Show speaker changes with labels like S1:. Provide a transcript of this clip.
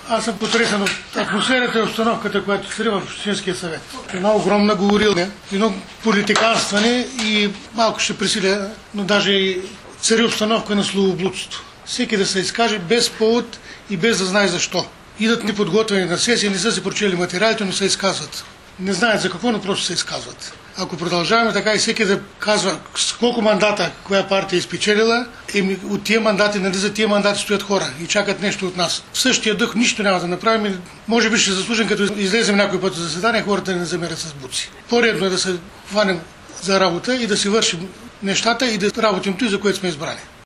S1: Аз съм потресен от атмосферата и обстановката, която цари в Общинския съвет. Една огромна говорилня, едно политиканстване и малко ще пресиля, но даже и цари обстановка на словоблудство. Всеки да се изкаже без повод и без да знае защо. Идат неподготвени на сесия, не са си прочели материалите, но се изказват. Не знаят за какво, но просто се изказват. Ако продължаваме така и всеки да казва с колко мандата коя партия е изпечелила, от тия мандати, нали за тия мандати стоят хора и чакат нещо от нас. В същия дух нищо няма да направим. Може би ще заслужим, като излезем някой път от заседание, хората не замерят с буци. По-редно е да се хванем за работа и да си вършим нещата и да работим той, за което сме избрани.